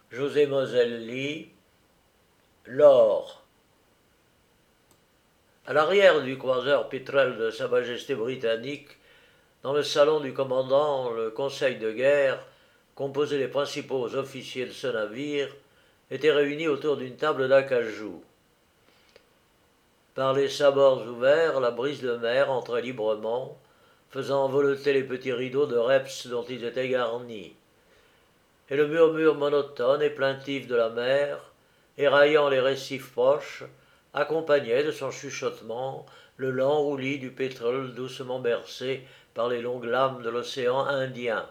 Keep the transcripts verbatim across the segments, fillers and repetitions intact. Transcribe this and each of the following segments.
José Moselli, l'or. À l'arrière du croiseur pétrel de Sa Majesté britannique, dans le salon du commandant, le conseil de guerre, composé des principaux officiers de ce navire, était réuni autour d'une table d'acajou. Par les sabords ouverts, la brise de mer entrait librement, faisant voleter les petits rideaux de reps dont ils étaient garnis. Et le murmure monotone et plaintif de la mer, éraillant les récifs proches, accompagnait de son chuchotement le lent roulis du pétrole doucement bercé par les longues lames de l'océan Indien.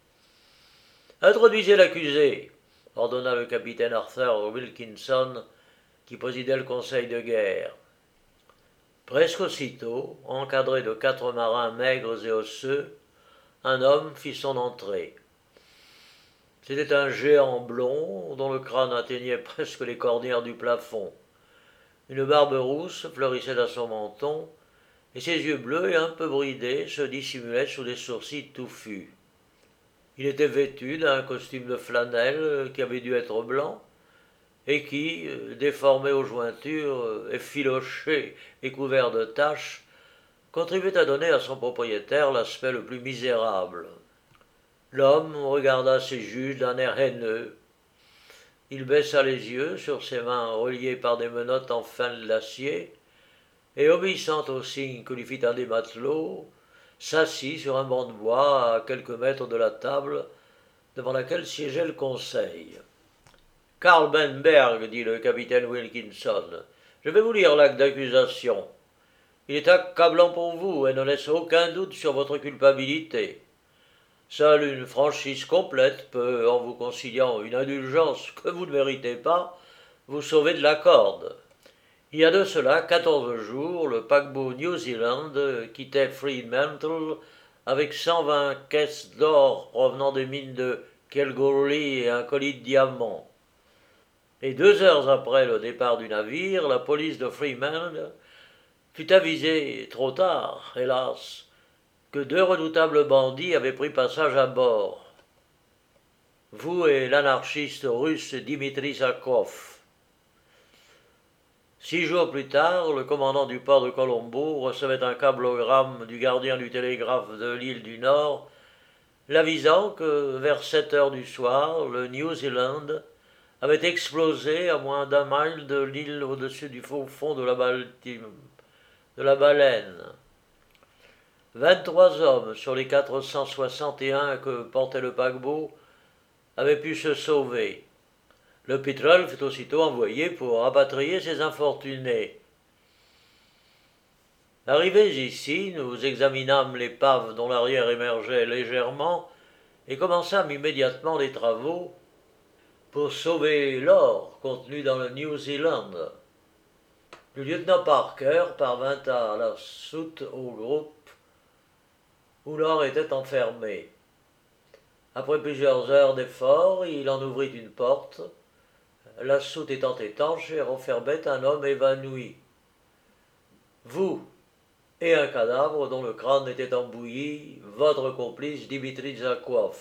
Introduisez l'accusé, ordonna le capitaine Arthur Wilkinson, qui présidait le conseil de guerre. Presque aussitôt, encadré de quatre marins maigres et osseux, un homme fit son entrée. C'était un géant blond dont le crâne atteignait presque les cornières du plafond. Une barbe rousse fleurissait à son menton, et ses yeux bleus et un peu bridés se dissimulaient sous des sourcils touffus. Il était vêtu d'un costume de flanelle qui avait dû être blanc, et qui, déformé aux jointures, effiloché et couvert de taches, contribuait à donner à son propriétaire l'aspect le plus misérable. L'homme regarda ses juges d'un air haineux. Il baissa les yeux sur ses mains reliées par des menottes en fin d'acier, et obéissant au signe que lui fit un des matelots, s'assit sur un banc de bois à quelques mètres de la table devant laquelle siégeait le conseil. Karl Benberg, dit le capitaine Wilkinson, je vais vous lire l'acte d'accusation. Il est accablant pour vous et ne laisse aucun doute sur votre culpabilité. Seule une franchise complète peut, en vous conciliant une indulgence que vous ne méritez pas, vous sauver de la corde. Il y a de cela quatorze jours, le paquebot New Zealand quittait Fremantle avec cent vingt caisses d'or provenant des mines de Kalgoorlie et un colis de diamants. Et deux heures après le départ du navire, la police de Fremantle fut avisée, trop tard, hélas, que deux redoutables bandits avaient pris passage à bord. Vous et l'anarchiste russe Dimitri Zakov. Six jours plus tard, le commandant du port de Colombo recevait un cablogramme du gardien du télégraphe de l'île du Nord, l'avisant que, vers sept heures du soir, le New Zealand avait explosé à moins d'un mille de l'île au-dessus du faux fond de la, Baltim, de la Baleine. Vingt-trois hommes sur les quatre cent soixante et un que portait le paquebot avaient pu se sauver. Le pétrole fut aussitôt envoyé pour rapatrier ces infortunés. Arrivés ici, nous examinâmes l'épave dont l'arrière émergeait légèrement et commençâmes immédiatement les travaux pour sauver l'or contenu dans le New Zealand. Le lieutenant Parker parvint à la soute au groupe où l'or était enfermé. Après plusieurs heures d'efforts, il en ouvrit une porte, la soute étant étanche et renfermait un homme évanoui. Vous et un cadavre dont le crâne était embouilli, votre complice Dimitri Zakov.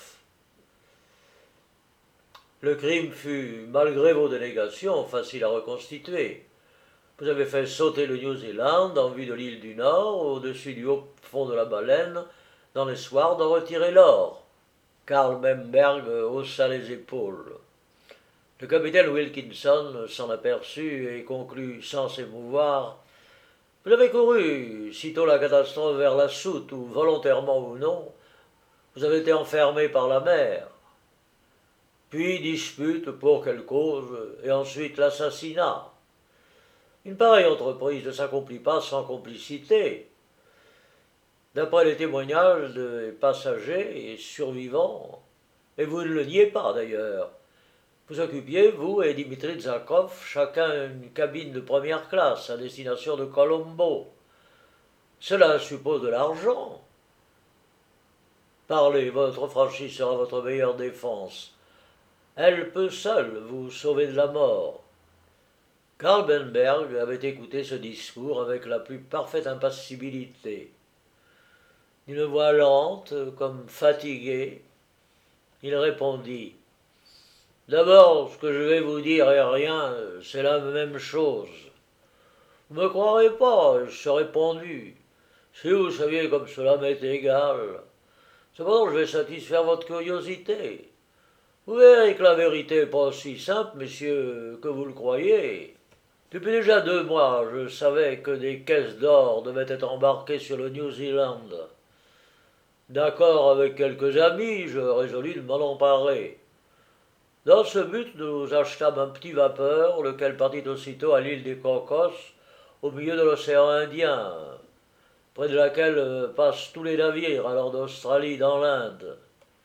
Le crime fut, malgré vos dénégations, facile à reconstituer. Vous avez fait sauter le New Zealand en vue de l'île du Nord, au-dessus du haut fond de la Baleine, dans l'espoir d'en retirer l'or. Karl Benberg haussa les épaules. Le capitaine Wilkinson s'en aperçut et conclut sans s'émouvoir. Vous avez couru, sitôt la catastrophe, vers la soute, où, volontairement ou non, vous avez été enfermé par la mer. Puis dispute pour quelle cause, et ensuite l'assassinat. Une pareille entreprise ne s'accomplit pas sans complicité. D'après les témoignages des passagers et survivants, et vous ne le niez pas d'ailleurs, vous occupiez, vous et Dimitri Zakov, chacun une cabine de première classe à destination de Colombo. Cela suppose de l'argent. Parlez, votre franchise sera votre meilleure défense. Elle peut seule vous sauver de la mort. Karl Benberg avait écouté ce discours avec la plus parfaite impassibilité. D'une voix lente, comme fatiguée, il répondit D'abord, ce que je vais vous dire et rien, c'est la même chose. Vous me croirez pas, je serais pendu. Si vous saviez comme cela m'est égal. Cependant, je vais satisfaire votre curiosité. Vous verrez que la vérité n'est pas aussi simple, messieurs, que vous le croyez. Depuis déjà deux mois, je savais que des caisses d'or devaient être embarquées sur le New Zealand. D'accord avec quelques amis, je résolus de m'en emparer. Dans ce but, nous achetâmes un petit vapeur, lequel partit aussitôt à l'île des Cocos, au milieu de l'océan Indien, près de laquelle passent tous les navires allant d'Australie dans l'Inde.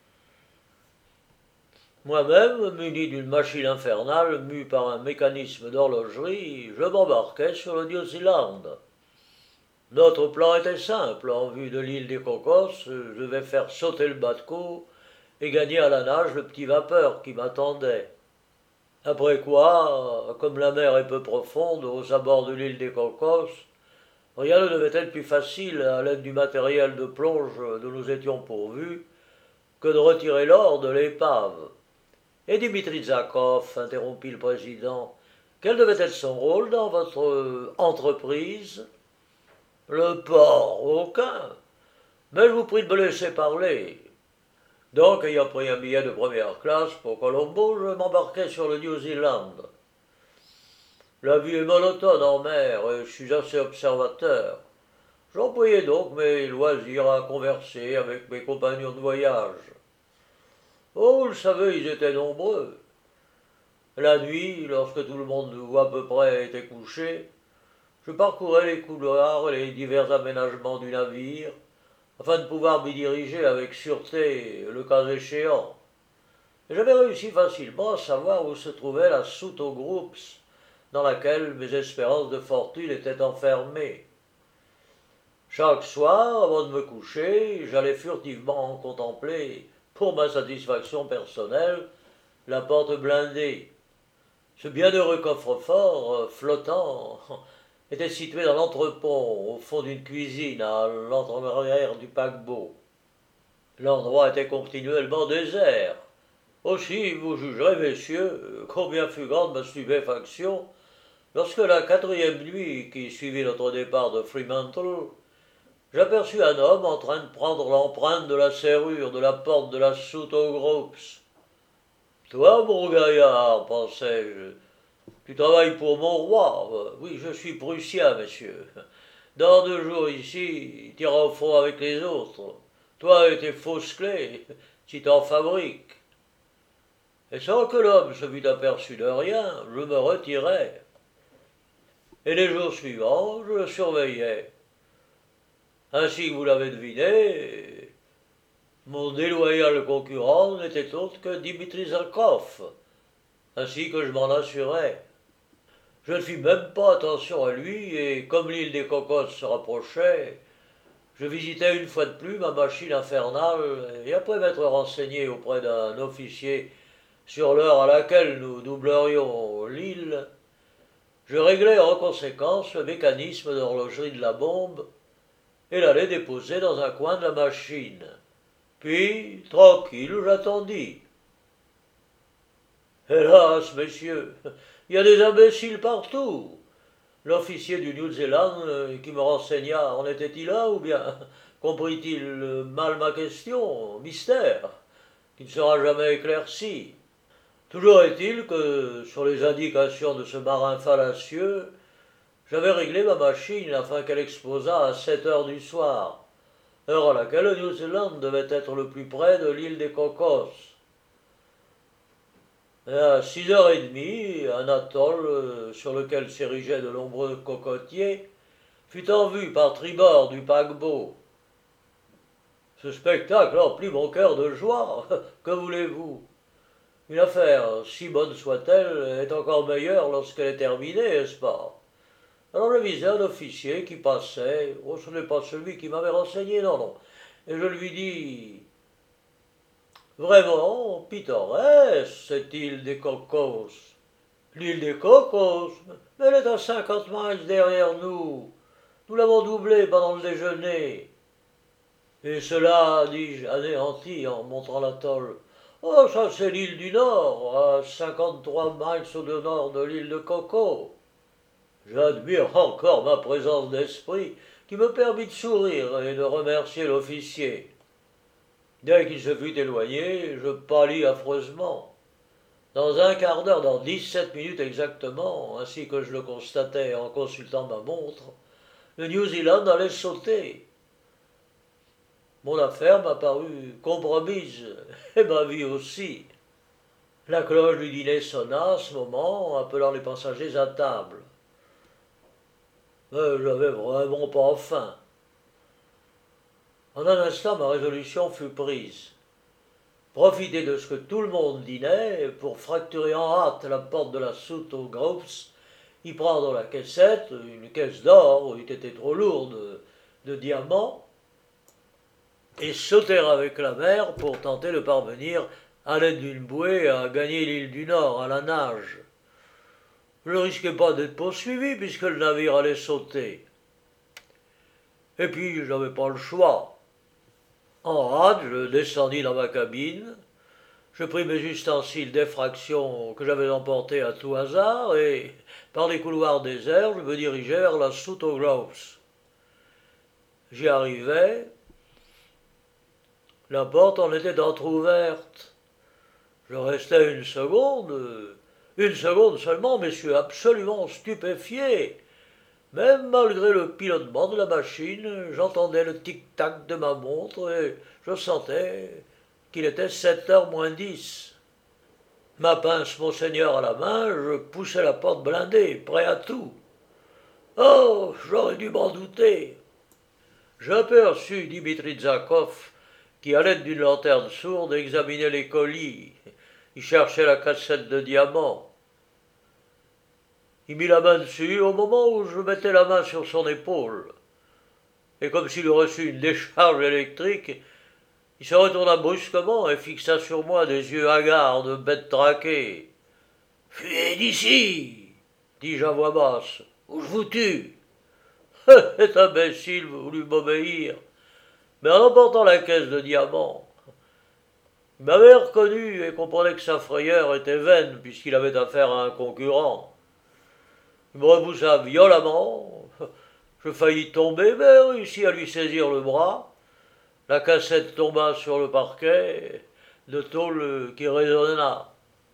Moi-même, muni d'une machine infernale, mue par un mécanisme d'horlogerie, je m'embarquai sur le New Zealand. Notre plan était simple. En vue de l'île des Cocos, je devais faire sauter le bateau et gagner à la nage le petit vapeur qui m'attendait. Après quoi, comme la mer est peu profonde aux abords de l'île des Cocos, rien ne devait être plus facile à l'aide du matériel de plonge dont nous étions pourvus que de retirer l'or de l'épave. Et Dimitri Zakov, interrompit le président, quel devait être son rôle dans votre entreprise? Le port, aucun. Mais je vous prie de me laisser parler. Donc, ayant pris un billet de première classe pour Colombo, je m'embarquai sur le New Zealand. La vie est monotone en mer et je suis assez observateur. J'employais donc mes loisirs à converser avec mes compagnons de voyage. Oh, vous le savez, ils étaient nombreux. La nuit, lorsque tout le monde ou à peu près était couché, je parcourais les couloirs et les divers aménagements du navire, afin de pouvoir m'y diriger avec sûreté, le cas échéant. Et j'avais réussi facilement à savoir où se trouvait la soute aux groups, dans laquelle mes espérances de fortune étaient enfermées. Chaque soir, avant de me coucher, j'allais furtivement en contempler, pour ma satisfaction personnelle, la porte blindée. Ce bienheureux coffre-fort, flottant, était situé dans l'entrepont, au fond d'une cuisine, à l'entre-arrière du paquebot. L'endroit était continuellement désert. Aussi, vous jugerez, messieurs, combien fut grande ma stupéfaction lorsque la quatrième nuit qui suivit notre départ de Fremantle, j'aperçus un homme en train de prendre l'empreinte de la serrure de la porte de la soute aux Groups. Toi, mon gaillard, pensai-je, tu travailles pour mon roi. Oui, je suis prussien, monsieur. Dans deux jours ici, tu iras au fond avec les autres. Toi et tes fausses clés, tu t'en fabriques. Et sans que l'homme se fût aperçu de rien, je me retirai. Et les jours suivants, je le surveillais. Ainsi que vous l'avez deviné, mon déloyal concurrent n'était autre que Dimitri Zakov, ainsi que je m'en assurais. Je ne fis même pas attention à lui, et comme l'île des Cocos se rapprochait, je visitai une fois de plus ma machine infernale, et après m'être renseigné auprès d'un officier sur l'heure à laquelle nous doublerions l'île, je réglai en conséquence le mécanisme d'horlogerie de la bombe, et l'allai déposer dans un coin de la machine. Puis, tranquille, j'attendis. Hélas, messieurs, il y a des imbéciles partout. L'officier du New Zealand qui me renseigna en était-il là, ou bien comprit-il mal ma question? Mystère, qui ne sera jamais éclairci. Toujours est-il que, sur les indications de ce marin fallacieux, j'avais réglé ma machine afin qu'elle explosât à sept heures du soir, heure à laquelle le New Zealand devait être le plus près de l'île des Cocos. Et à six heures et demie, un atoll sur lequel s'érigeaient de nombreux cocotiers fut en vue par tribord du paquebot. Ce spectacle emplit mon cœur de joie. Que voulez-vous? Une affaire, si bonne soit-elle, est encore meilleure lorsqu'elle est terminée, n'est-ce pas? Alors je visai un officier qui passait, oh, ce n'est pas celui qui m'avait renseigné, non, non, et je lui dis, vraiment pittoresque, cette île des Cocos. L'île des Cocos, mais elle est à cinquante miles derrière nous. Nous l'avons doublée pendant le déjeuner. Et cela, dis-je, anéanti en montrant l'atoll. Oh, ça c'est l'île du Nord, à cinquante-trois miles au nord de l'île de Coco. J'admire encore ma présence d'esprit qui me permit de sourire et de remercier l'officier. Dès qu'il se fut éloigné, je pâlis affreusement. Dans un quart d'heure, dans dix-sept minutes exactement, ainsi que je le constatais en consultant ma montre, le New Zealand allait sauter. Mon affaire m'a paru compromise, et ma vie aussi. La cloche du dîner sonna à ce moment, appelant les passagers à table. Mais j'avais vraiment pas faim. En un instant, ma résolution fut prise. Profiter de ce que tout le monde dînait pour fracturer en hâte la porte de la soute aux Groves, y prendre la caissette, une caisse d'or, eût été trop lourde, de, de diamants, et sauter avec la mer pour tenter de parvenir, à l'aide d'une bouée, à gagner l'île du Nord à la nage. Je ne risquais pas d'être poursuivi puisque le navire allait sauter. Et puis, je n'avais pas le choix. En hâte, je descendis dans ma cabine, je pris mes ustensiles d'effraction que j'avais emportés à tout hasard et, par les couloirs déserts, je me dirigeai vers la soute aux Groves. J'y arrivai. La porte en était entr'ouverte. Je restai une seconde, une seconde seulement, mais je suis absolument stupéfié. Même malgré le pilotement de la machine, j'entendais le tic-tac de ma montre et je sentais qu'il était sept heures moins dix. Ma pince Monseigneur à la main, je poussai la porte blindée, prêt à tout. Oh, j'aurais dû m'en douter. J'aperçus Dimitri Zakov qui, à l'aide d'une lanterne sourde, examinait les colis. Il cherchait la cassette de diamants. Il mit la main dessus au moment où je mettais la main sur son épaule. Et comme s'il eût reçu une décharge électrique, il se retourna brusquement et fixa sur moi des yeux hagards de bête traquée. « Fuyez d'ici » dis-je à voix basse, « ou je vous tue !» Cet imbécile voulut m'obéir, mais en emportant la caisse de diamants, il m'avait reconnu et comprenait que sa frayeur était vaine puisqu'il avait affaire à un concurrent. Il me repoussa violemment, je faillis tomber, mais réussis à lui saisir le bras. La cassette tomba sur le parquet, de tôle qui résonna.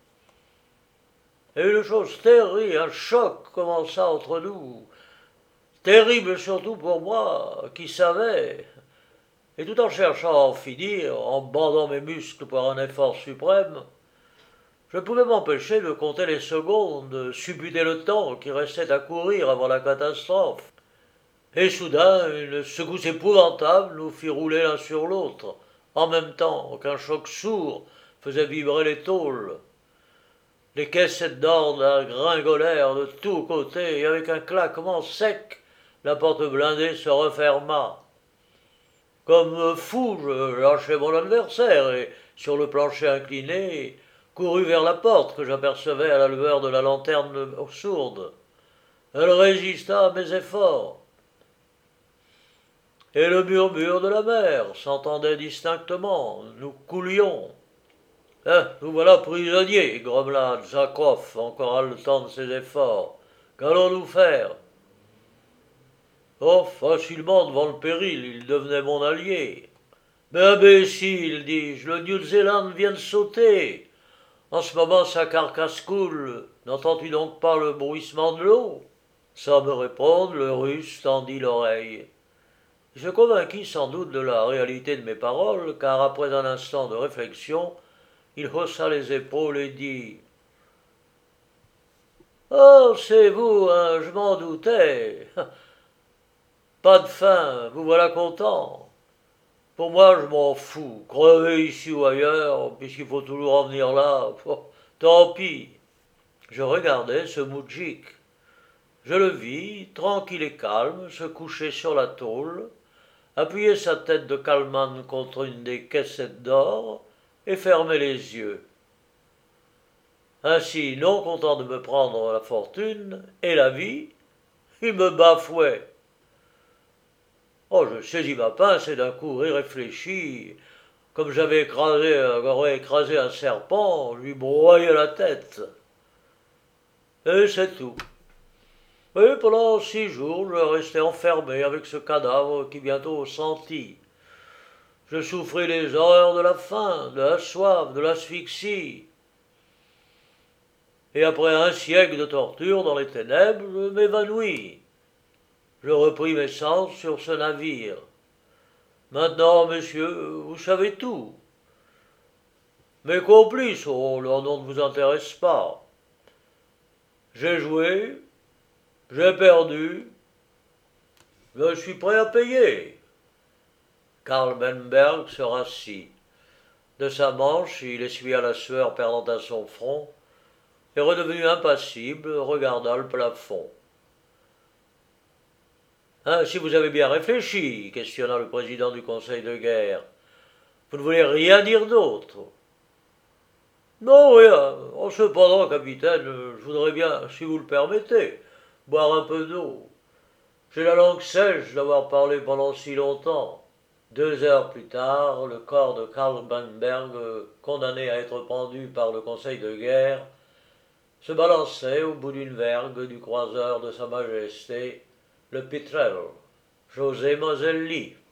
Et une chose terrible, un choc commença entre nous, terrible surtout pour moi, qui savais, et tout en cherchant à en finir, en bandant mes muscles par un effort suprême, je ne pouvais m'empêcher de compter les secondes, de supputer le temps qui restait à courir avant la catastrophe. Et soudain, une secousse épouvantable nous fit rouler l'un sur l'autre, en même temps qu'un choc sourd faisait vibrer les tôles. Les caissettes d'or gringolèrent de tous côtés, et avec un claquement sec, la porte blindée se referma. Comme fou, je lâchai mon adversaire, et, sur le plancher incliné, courus vers la porte que j'apercevais à la lueur de la lanterne sourde. Elle résista à mes efforts. Et le murmure de la mer s'entendait distinctement. Nous coulions. « Hein, nous voilà prisonniers, grommela Zakov, encore haletant de ses efforts. Qu'allons-nous faire ?» Oh, facilement devant le péril, il devenait mon allié. « Mais imbécile, dis-je, le New Zealand vient de sauter. En ce moment, sa carcasse coule. N'entends-tu donc pas le bruissement de l'eau ?» Sans me répondre, le Russe tendit l'oreille. Il se convainquit sans doute de la réalité de mes paroles, car après un instant de réflexion, il haussa les épaules et dit « Oh, c'est vous, hein, je m'en doutais. Pas de faim, vous voilà content. Pour moi, je m'en fous. Crever ici ou ailleurs, puisqu'il faut toujours en venir là. Oh, tant pis. » Je regardais ce moudjik. Je le vis, tranquille et calme, se coucher sur la tôle, appuyer sa tête de calmane contre une des caissettes d'or et fermer les yeux. Ainsi, non content de me prendre la fortune et la vie, il me bafouait. Oh, je saisis ma pince et d'un coup irréfléchi, comme j'avais écrasé, j'aurais écrasé un serpent, lui broyé la tête. Et c'est tout. Et pendant six jours, je restais enfermé avec ce cadavre qui bientôt sentit. Je souffris les horreurs de la faim, de la soif, de l'asphyxie. Et après un siècle de torture dans les ténèbres, je m'évanouis. Je repris mes sens sur ce navire. Maintenant, messieurs, vous savez tout. Mes complices, oh, leur nom ne vous intéresse pas. J'ai joué, j'ai perdu, je suis prêt à payer. Karl Benberg se rassit. De sa manche, il essuya la sueur perdant à son front, et redevenu impassible, regarda le plafond. Hein, si vous avez bien réfléchi, questionna le président du conseil de guerre, vous ne voulez rien dire d'autre? Non, rien. Oh, cependant, capitaine, je voudrais bien, si vous le permettez, boire un peu d'eau. J'ai la langue sèche d'avoir parlé pendant si longtemps. Deux heures plus tard, le corps de Karl Benberg, condamné à être pendu par le conseil de guerre, se balançait au bout d'une vergue du croiseur de Sa Majesté, le Petrel, José Moselli.